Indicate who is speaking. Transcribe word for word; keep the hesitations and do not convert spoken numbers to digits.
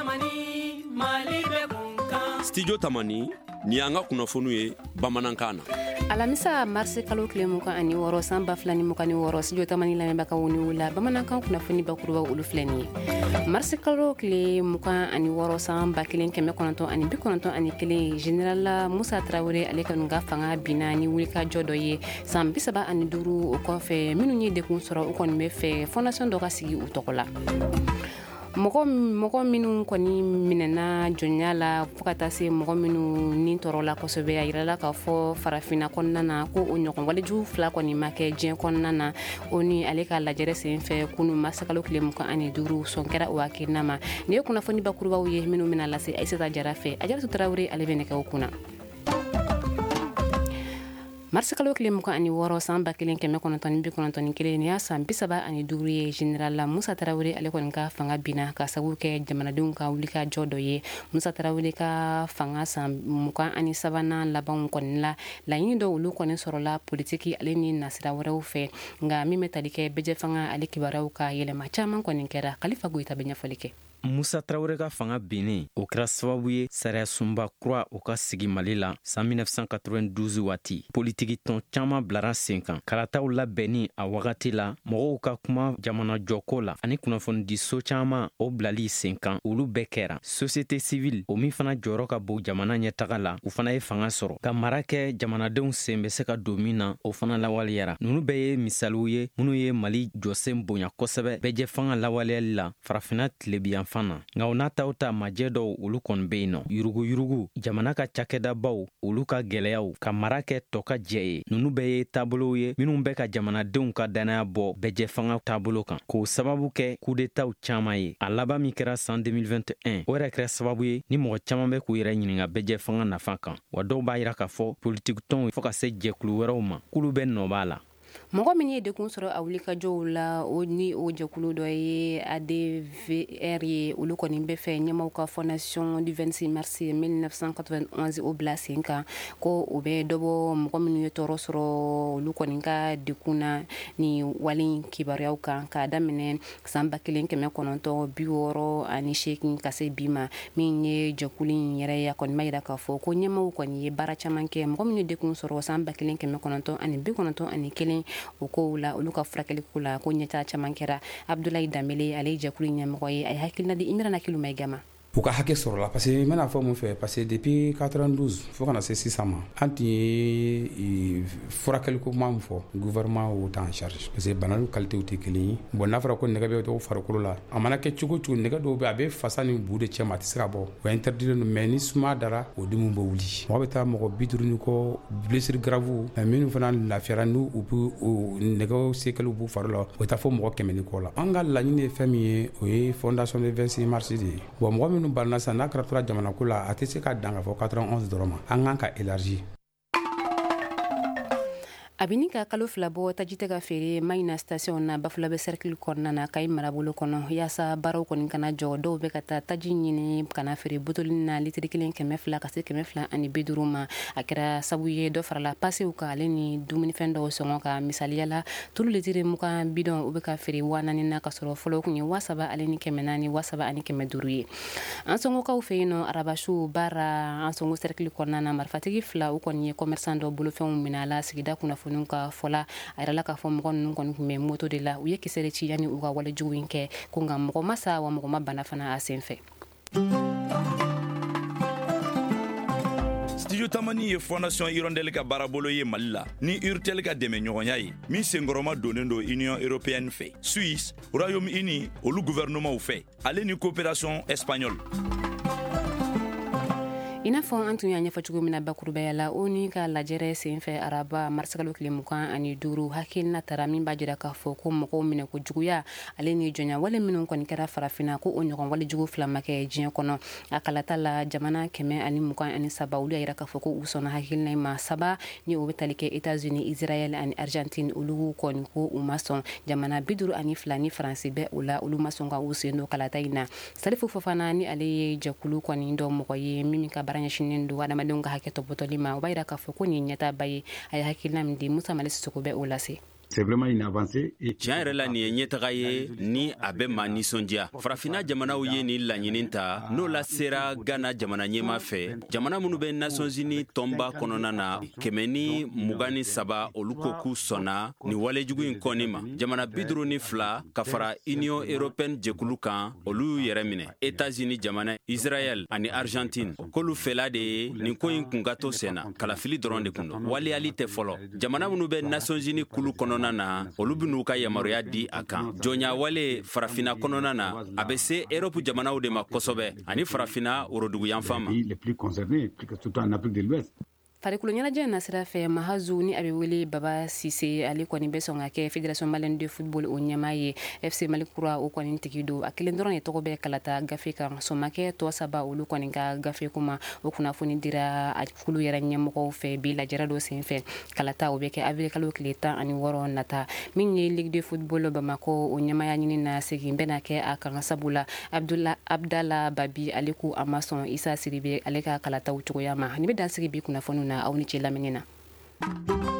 Speaker 1: Tamani Mali be kunkan.
Speaker 2: Studio Tamani ni an ka kunnafoniw ye bamanankan na.
Speaker 3: Alamisa marsi kalo tile mukan ani wɔɔrɔ san ba fila ni mukan ni wɔɔrɔ Studio Tamani lamɛnbagaw ni wula bamanankan kunnafoni bakuruba olu filɛ nin ye. Marsi kalo tile mukan ani wɔɔrɔ san ba kelen kɛmɛ kɔnɔntɔn ani bi kɔnɔntɔn ani kelen General Musa Traore ale ka nga fanga bina ni wulikajɔ dɔ ye san bi saba ani duuru o kɔfɛ minnu ye dekun sɔrɔ u kɔni bɛ fɛ fondation dɔ ka sigi u tɔgɔ la. Mɔgɔ mɔgɔ minnu kɔni minɛna jɔnya la fo ka taa se mɔgɔ minnu ni tɔɔrɔ la kosɛbɛ a yirala k'a fɔ farafinna kɔnɔna na ko o ɲɔgɔn walejugu fila kɔni ma kɛ diɲɛ kɔnɔna na o ni ale ka lajɛrɛ sen fɛ kunu marsi kalo tile mugan ani duuru sɔn kɛra o hakilina ma nin ye kunnafoni bakurubaw ye minnu bɛna lase Aissata Jara fɛ Ajaratu Tarawele ale bɛ nɛgɛw kunna. Marsi kalo tile mugan ani wɔɔrɔ san ba kelen kɛmɛ kɔnɔntɔn ni bi kɔnɔntɔn ni kelen ni y'a san bi saba ani duuru ye General Musa Traore ale kɔni ka fanga bina ka sababu kɛ jamanadenw ka wulikajɔ dɔ ye. Musa Traore ka fanga san mugan ani sabanan labanw kɔni la laɲini dɔ olu kɔni sɔrɔla politiki ale ni nasira wɛrɛw fɛ nka min bɛ tali kɛ bɛjɛ fanga ale kibaruyaw ka yɛlɛma caman kɔni kɛra. Kalifa Goyita bɛ ɲɛfɔli kɛ.
Speaker 4: Musa Traore ka fanga binnen o kɛra sababu ye sariya sunba kura o ka sigi Mali la san mille neuf cent quatre-vingt-douze waati. Politiki tɔn caman bilara sen kan. Karataw labɛnni a wagati la mɔgɔw ka kuma jamana jɔko la ani kunnafoni so caman o bilali sen kan olu bɛɛ kɛra. Société civile o min fana jɔyɔrɔ ka bon jamana ɲɛtaga la u fana ye fanga sɔrɔ. Ka mara kɛ jamanadenw sen bɛ se ka don min na o fana lawaleyara. Nunu bɛɛ ye misaliw ye minnu ye Mali jɔsen bonya kosɛbɛ bɛjɛ fanga lawaleyali la farafinna tilebiyan fana nka o n'a taw ta majɛ dɔw olu kɔni bɛ yen nɔ yurugu yurugu jamana ka cakɛdabaw olu ka gwɛlɛyaw ka mara kɛ tɔ ka jɛ ye nunu bɛɛ ye taabolow ye minnu bɛ ka jamanadenw ka danaya bɔ bɛjɛ fanga taabolo kan k'o sababu kɛ coup d'état caman ye a laban min kɛra san deux mille vingt et un o yɛrɛ kɛra sababu ye ni mɔgɔ caman bɛ k'u yɛrɛ ɲininka bɛjɛ fanga nafa kan wa dɔw b'a yira k'a fɔ politique tɔnw fo ka se jɛkulu wɛrɛw ma k'olu bɛ nɔ b'a la.
Speaker 3: Mɔgɔ min ye dekun sɔrɔ a wulikajɔw la o ni o jɛkulu dɔ ye A D V R ye olu kɔni bɛ fɛ ɲɛmaw ka fondation du vingt-six mars mille neuf cent quatre-vingt-onze o bila sen kan ko o bɛ dɔbɔ mɔgɔ minnu ye tɔɔrɔ sɔrɔ olu kɔni ka dekun na ni wale kibaruyaw kan k'a daminɛ san ba kelen kɛmɛ kɔnɔntɔn bi wɔɔrɔ ani seegin ka se bi ma min ye jɛkulu in yɛrɛ ye a kɔni ma yira k'a fɔ ko ɲɛmaw kɔni ye baara caman kɛ mɔgɔ minnu ye dekun sɔrɔ san ba kelen kɛmɛ kɔnɔntɔn ani bi kɔnɔntɔn ani kelen o kow la olu ka furakɛli ko la ko ɲɛta caman kɛra. Abdoulaye Dambele ale ye jɛkulu ɲɛmɔgɔ ye a ye hakilina di Imran Akilu Maigama.
Speaker 5: U ka hakɛ sɔrɔ la parce que n bɛna fɔ mun fɛ parce que depuis quatre-vingt-douze fo kana se sisan ma an tun ye furakɛliko kuma min fɔ gouvernement y'o ta en charge parce que banalu qualitéw tɛ kelen ye bon n'a fɔra ko nɛgɛ bɛ to farikolo la a mana kɛ cogo cogo nɛgɛ dɔw bɛ a bɛ fasa ni bu de cɛ ma a tɛ se ka bɔ o interdit mais ni suma dara o dimi bɛ wuli mɔgɔ bɛ taa mɔgɔ bi duuru ni kɔ blessure grave minnu fana lafiyara n'u u bɛ nɛgɛw séquelles b'u fari la o bɛ taa fɔ mɔgɔ kɛmɛ ni kɔ la an ka laɲini ye fɛn min ye o ye fondation du vingt-six mars de ye bon mɔgɔ minnu banna sa n'a kɛra tora jamana ko la a tɛ se ka dan ka fɔ quatre-vingt-onze dɔrɔn ma an kan ka élargi.
Speaker 3: Abini ka kalo fila bɔ taji tɛ ka feere Mayina station na Bafulabe cercle kɔnɔna na Kayi marabolo kɔnɔ yaasa baaraw kɔni kana jɔ dɔw bɛ ka taa taji ɲini kana feere botoli na litiri kelen kɛmɛ fila ka se kɛmɛ fila ani bi duuru ma a kɛra sabu ye dɔ farala pasew kan ale ni dumunifɛn dɔw sɔngɔ ka misaliyala tulu litiri mugan bidɔn o bɛ ka feere wa naani na ka sɔrɔ fɔlɔ kun ye wa saba ale ni kɛmɛ naani wa saba ani kɛmɛ duuru ye. An sɔngɔkaw fɛ yen nɔ arabasu baara an sɔngɔ cercle kɔnɔna na marifatigi fila u kɔni ye commerçant dɔ bolofɛnw minɛ a la sigida kunnafoni ka fɔla a yɛrɛ la k'a fɔ mɔgɔ ninnu kɔni tun bɛ moto de la u ye kisɛ de ci yanni u ka walejugu in kɛ ko nka mɔgɔ ma sa wa mɔgɔ ma bana fana a sen fɛ.
Speaker 6: Studio Tamani ye fondation Hirondelle ka baarabolo ye Mali la ni Urtel ka dɛmɛ ɲɔgɔnya ye min senkɔrɔma donnen do Union européenne fɛ Suisse Royaume-Uni olu gouvernement fɛ ale ni coopération espagnole.
Speaker 3: I n'a fɔ an tun y'a ɲɛfɔ cogo min na bakurubaya la o ni ka lajɛrɛ senfɛ araba marsi kalo tile mugan ani duuru hakilina tara min b'a jira k'a fɔ ko mɔgɔw minɛ ko juguya ale ni jɔnya wale minnu kɔni kɛra farafinna ko o ɲɔgɔn wale jugu fila ma kɛ diɲɛ kɔnɔ a kalata la jamana kɛmɛ ani mugan ani saba olu y'a yira k'a fɔ ko u sɔnna hakilina ma saba ni o bɛ tali kɛ États-Unis Israël ani Argentine olu kɔni ko u ma sɔn jamana bi duuru ani fila ni Faransi bɛ o la olu ma sɔn ka u sen don kalata in na. Salifu Fofana ni ale ye jɛkulu kɔni dɔ mɔgɔ ye min ka baara ɲɛsinnen don adamadenw ka hakɛ tɔbɔtɔli ma o b'a yira k'a fɔ ko nin ɲɛtaba ye a ye hakilina min di Musa Male Sisoko bɛ o lase.
Speaker 7: C'est vraiment une avancée.
Speaker 2: Tiɲɛ yɛrɛ la nin ye ɲɛtaga ye ni a bɛ maa nisɔndiya. Farafina jamanaw ye nin laɲini ta n'o la sera Ghana jamana ɲɛma fɛ. Jamana minnu bɛ Nations Unies tɔnba kɔnɔna na kɛmɛ ni mugan ni saba olu ko k'u sɔnna nin walejugu in kɔni ma. Jamana bi duuru ni fila ka fara Union Européenne jɛkulu kan olu y'u yɛrɛ minɛ. États-Unis jamana, Israël ani Argentine k'olu fɛla de ye nin ko in kun ka to sen na. Kalafili dɔrɔn de kun don. Waleyali tɛ fɔlɔ. Jamana minnu bɛ Nations Unies kulu kɔnɔna na olu bi n'u ka yamaruya di a kan. Jɔnya wale farafina kɔnɔna na a bɛ se Europe jamanaw de ma kosɛbɛ ani farafina worodugu yanfan ma.
Speaker 7: Les plus concernés, surtout en Afrique de l'Ouest.
Speaker 3: farikolo ɲɛnajɛ na sira fɛ Mahazu ni a bɛ wele Baba Sise ale kɔni bɛ sɔn ka kɛ Fédération Malienne de Football o ɲɛmaa ye. F C Mali kura o kɔni tigi do a kelen dɔrɔn de tɔgɔ bɛ kalata gafe kan. Somakɛ tɔ saba olu kɔni ka gafe kuma o kunnafoni dira a kulu yɛrɛ ɲɛmɔgɔw fɛ bi lajɛra dɔ senfɛ. Kalata o bɛ kɛ avril kalo tile tan ani wɔɔrɔ nata min ye Ligue de Football Bamako o ɲɛmaaya ɲini na segin bɛna kɛ a kan sabula Abdullah Abdallah Babi ale ko a ma sɔn Isa Siribe ale ka kalataw cogoya ma. Ni bɛ dan sigi bi kunnafoni na aw ni ce lamɛnni na.